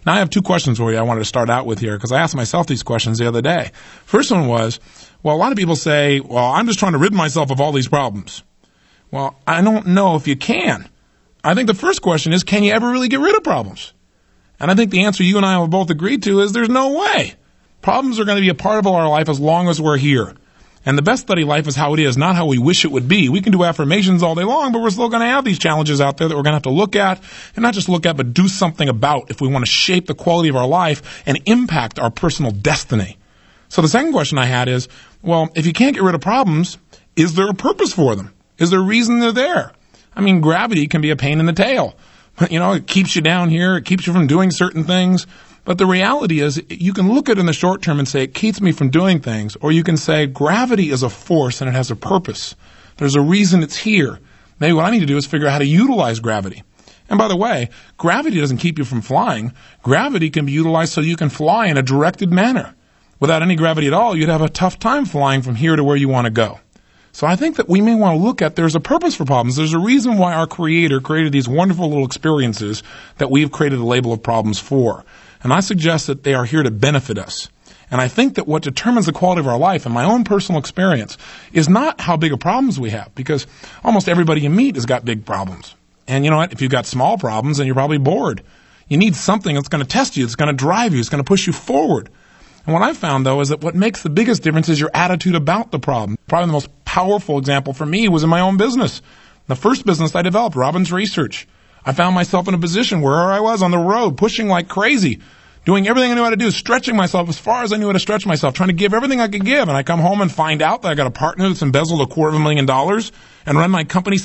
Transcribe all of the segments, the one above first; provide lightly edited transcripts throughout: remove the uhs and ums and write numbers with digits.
Now I have two questions for you I wanted to start out with here because I asked myself these questions the other day. First one was, well, a lot of people say, well, I'm just trying to rid myself of all these problems. Well, I don't know if you can. I think the first question is, can you ever really get rid of problems? And I think the answer you and I will both agree to is there's no way. Problems are going to be a part of our life as long as we're here. And the best study life is how it is, not how we wish it would be. We can do affirmations all day long, but we're still going to have these challenges out there that we're going to have to look at, and not just look at, but do something about if we want to shape the quality of our life and impact our personal destiny. So the second question I had is, well, if you can't get rid of problems, is there a purpose for them? Is there a reason they're there? I mean, gravity can be a pain in the tail. You know, it keeps you down here. It keeps you from doing certain things. But the reality is, you can look at it in the short term and say, it keeps me from doing things. Or you can say, gravity is a force and it has a purpose. There's a reason it's here. Maybe what I need to do is figure out how to utilize gravity. And by the way, gravity doesn't keep you from flying. Gravity can be utilized so you can fly in a directed manner. Without any gravity at all, you'd have a tough time flying from here to where you want to go. So I think that we may want to look at there's a purpose for problems. There's a reason why our Creator created these wonderful little experiences that we've created a label of problems for. And I suggest that they are here to benefit us. And I think that what determines the quality of our life, in my own personal experience, is not how big of problems we have, because almost everybody you meet has got big problems. And you know what? If you've got small problems, then you're probably bored. You need something that's going to test you, that's going to drive you, that's going to push you forward. And what I've found, though, is that what makes the biggest difference is your attitude about the problem. Probably the most powerful example for me was in my own business. The first business I developed, Robbins Research. I found myself in a position where I was on the road, pushing like crazy, doing everything I knew how to do, stretching myself as far as I knew how to stretch myself, trying to give everything I could give. And I come home and find out that I got a partner that's embezzled $250,000 and run my company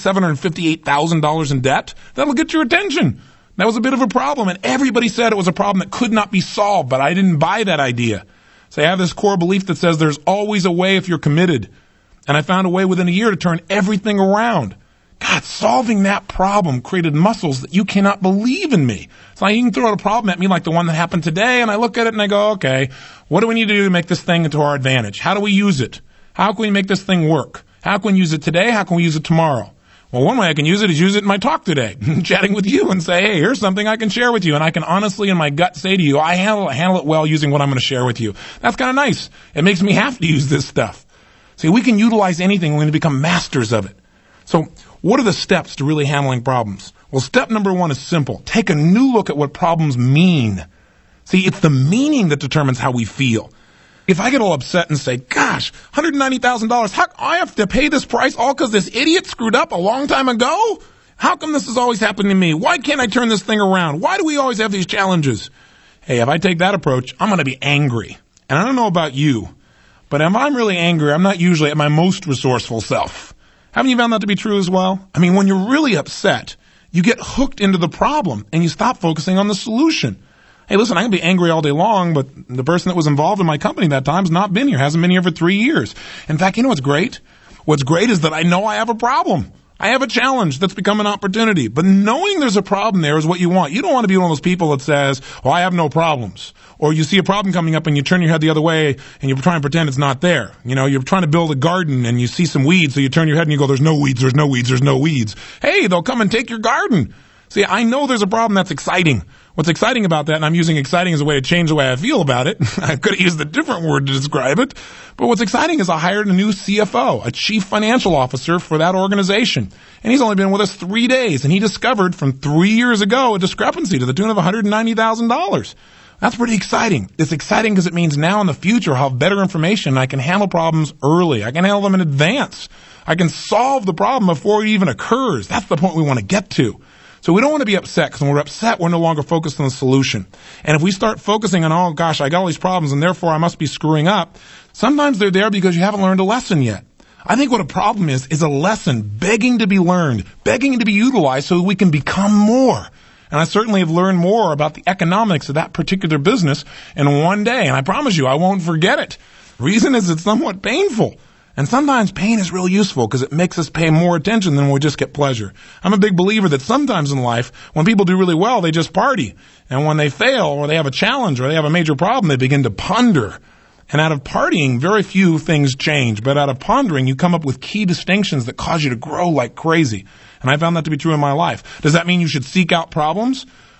$758,000 in debt. That'll get your attention. That was a bit of a problem, and everybody said it was a problem that could not be solved, but I didn't buy that idea. So I have this core belief that says there's always a way if you're committed. And I found a way within a year to turn everything around. God, solving that problem created muscles that you cannot believe in me. So you can throw out a problem at me like the one that happened today, and I look at it and I go, okay, what do we need to do to make this thing into our advantage? How do we use it? How can we make this thing work? How can we use it today? How can we use it tomorrow? Well, one way I can use it is use it in my talk today, chatting with you and say, hey, here's something I can share with you. And I can honestly in my gut say to you, I handle it well using what I'm going to share with you. That's kind of nice. It makes me have to use this stuff. See, we can utilize anything. We're going to become masters of it. So what are the steps to really handling problems? Well, step number one is simple. Take a new look at what problems mean. See, it's the meaning that determines how we feel. If I get all upset and say, gosh, $190,000, how I have to pay this price all because this idiot screwed up a long time ago? How come this is always happening to me? Why can't I turn this thing around? Why do we always have these challenges? Hey, if I take that approach, I'm going to be angry. And I don't know about you, but if I'm really angry, I'm not usually at my most resourceful self. Haven't you found that to be true as well? I mean, when you're really upset, you get hooked into the problem and you stop focusing on the solution. Hey, listen, I can be angry all day long, but the person that was involved in my company that time has not been here, hasn't been here for 3 years. In fact, you know what's great? What's great is that I know I have a problem. I have a challenge that's become an opportunity. But knowing there's a problem there is what you want. You don't want to be one of those people that says, well, I have no problems. Or you see a problem coming up and you turn your head the other way and you try and pretend it's not there. You know, you're trying to build a garden and you see some weeds, so you turn your head and you go, there's no weeds, there's no weeds, there's no weeds. Hey, they'll come and take your garden. See, I know there's a problem that's exciting. What's exciting about that, and I'm using exciting as a way to change the way I feel about it. I could have used a different word to describe it. But what's exciting is I hired a new CFO, a chief financial officer for that organization. And he's only been with us 3 days. And he discovered from 3 years ago a discrepancy to the tune of $190,000. That's pretty exciting. It's exciting because it means now in the future I'll have better information. I can handle problems early. I can handle them in advance. I can solve the problem before it even occurs. That's the point we want to get to. So we don't want to be upset, because when we're upset, we're no longer focused on the solution. And if we start focusing on, oh gosh, I got all these problems and therefore I must be screwing up, sometimes they're there because you haven't learned a lesson yet. I think what a problem is a lesson begging to be learned, begging to be utilized so we can become more. And I certainly have learned more about the economics of that particular business in one day. And I promise you, I won't forget it. Reason is it's somewhat painful. And sometimes pain is real useful because it makes us pay more attention than when we just get pleasure. I'm a big believer that sometimes in life, when people do really well, they just party. And when they fail or they have a challenge or they have a major problem, they begin to ponder. And out of partying, very few things change. But out of pondering, you come up with key distinctions that cause you to grow like crazy. And I found that to be true in my life. Does that mean you should seek out problems?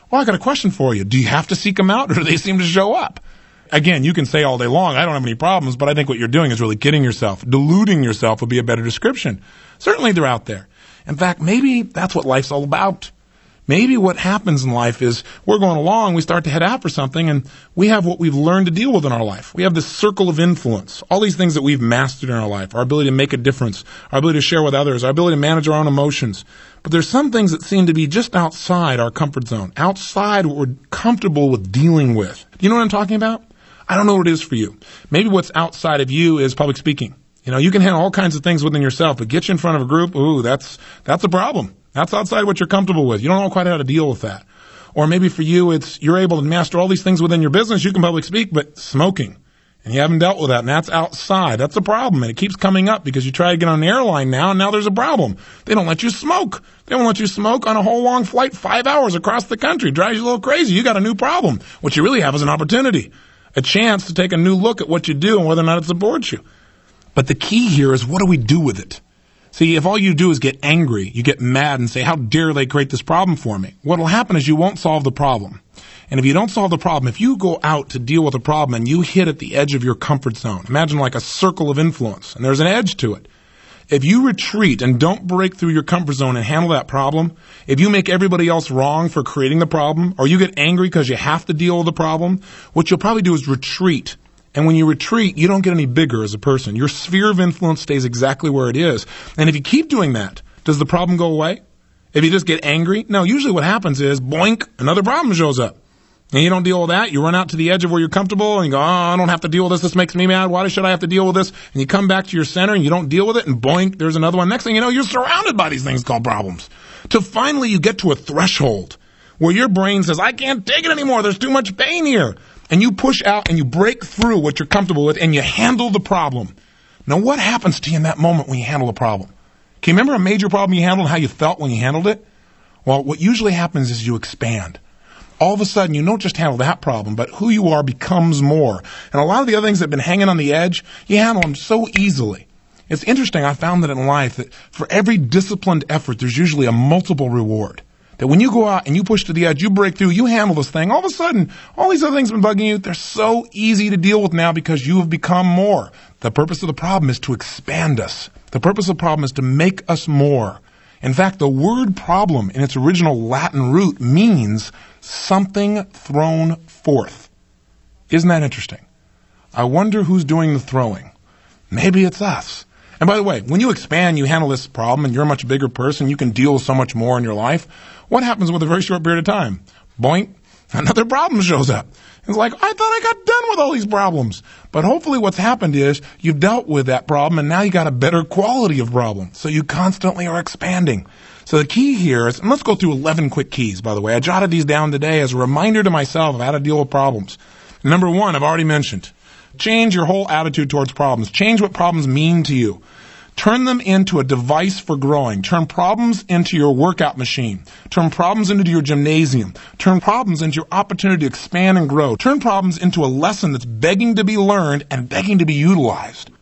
Well, I got a question for you. Do you have to seek them out, or do they seem to show up? Again, you can say all day long, I don't have any problems, but I think what you're doing is really kidding yourself. Deluding yourself would be a better description. Certainly they're out there. In fact, maybe that's what life's all about. Maybe what happens in life is we're going along, we start to head out for something, and we have what we've learned to deal with in our life. We have this circle of influence, all these things that we've mastered in our life, our ability to make a difference, our ability to share with others, our ability to manage our own emotions. But there's some things that seem to be just outside our comfort zone, outside what we're comfortable with dealing with. Do you know what I'm talking about? I don't know what it is for you. Maybe what's outside of you is public speaking. You know, you can handle all kinds of things within yourself, but get you in front of a group, ooh, that's a problem. That's outside what you're comfortable with. You don't know quite how to deal with that. Or maybe for you, it's you're able to master all these things within your business. You can public speak, but smoking. And you haven't dealt with that, and that's outside. That's a problem, and it keeps coming up because you try to get on an airline now, and now there's a problem. They don't let you smoke. They won't let you smoke on a whole long flight, 5 hours across the country. Drives you a little crazy. You got a new problem. What you really have is an opportunity, a chance to take a new look at what you do and whether or not it supports you. But the key here is, what do we do with it? See, if all you do is get angry, you get mad and say, how dare they create this problem for me? What will happen is you won't solve the problem. And if you don't solve the problem, if you go out to deal with a problem and you hit at the edge of your comfort zone, imagine like a circle of influence, and there's an edge to it. If you retreat and don't break through your comfort zone and handle that problem, if you make everybody else wrong for creating the problem, or you get angry because you have to deal with the problem, what you'll probably do is retreat. And when you retreat, you don't get any bigger as a person. Your sphere of influence stays exactly where it is. And if you keep doing that, does the problem go away? If you just get angry? No, usually what happens is, boink, another problem shows up. And you don't deal with that. You run out to the edge of where you're comfortable and you go, oh, I don't have to deal with this. This makes me mad. Why should I have to deal with this? And you come back to your center and you don't deal with it, and boink, there's another one. Next thing you know, you're surrounded by these things called problems. Till finally you get to a threshold where your brain says, I can't take it anymore. There's too much pain here. And you push out and you break through what you're comfortable with and you handle the problem. Now, what happens to you in that moment when you handle a problem? Can you remember a major problem you handled and how you felt when you handled it? Well, what usually happens is you expand. All of a sudden, you don't just handle that problem, but who you are becomes more. And a lot of the other things that have been hanging on the edge, you handle them so easily. It's interesting, I found that in life, that for every disciplined effort, there's usually a multiple reward. That when you go out and you push to the edge, you break through, you handle this thing, all of a sudden, all these other things have been bugging you, they're so easy to deal with now because you have become more. The purpose of the problem is to expand us. The purpose of the problem is to make us more. In fact, the word problem in its original Latin root means something thrown forth. Isn't that interesting? I wonder who's doing the throwing. Maybe it's us. And by the way, when you expand, you handle this problem, and you're a much bigger person, you can deal with so much more in your life. What happens with a very short period of time? Boink, another problem shows up. It's like, I thought I got done with all these problems. But hopefully what's happened is you've dealt with that problem, and now you got a better quality of problem. So you constantly are expanding. So the key here is, and let's go through 11 quick keys, by the way. I jotted these down today as a reminder to myself of how to deal with problems. Number one, I've already mentioned. Change your whole attitude towards problems. Change what problems mean to you. Turn them into a device for growing. Turn problems into your workout machine. Turn problems into your gymnasium. Turn problems into your opportunity to expand and grow. Turn problems into a lesson that's begging to be learned and begging to be utilized.